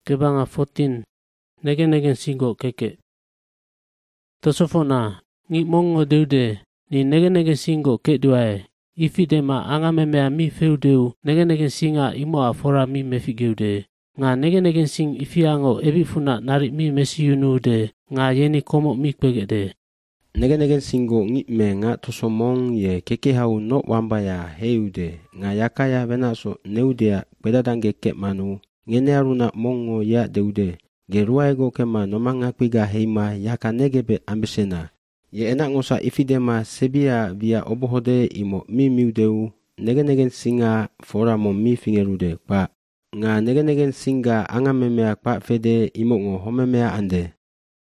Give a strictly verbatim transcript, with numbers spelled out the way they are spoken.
Kebanga fourteen. Negen-negen singgo keke. Tosofona. Ngi mongo deude. Ni negen-negen singgo ke duae. Ifidema anga memea mi feudeu. Negen-negen singa imoa fora mi mefigeude. Nga negen-negen sing ifiango ebifuna narik mi mesiyunude. Nga yeni komo mi kwegede. Negen-negen singgo ngi me nga tosomong ye keke hau no wamba ya heude. Nga yakaya venaso neudea bedadange ke manu. Ngene aruna mongo ya deude. Gerua ego kema nomanga kwiga heima yaka negebe ambesena. Ye enak ngosa ifidema sebia via obohode imo mi miudeu. Negen-negen singa fora mo mi fingerude kwa. Nga negen-negen singa anga memea kwa fede imo ngo homemea ande.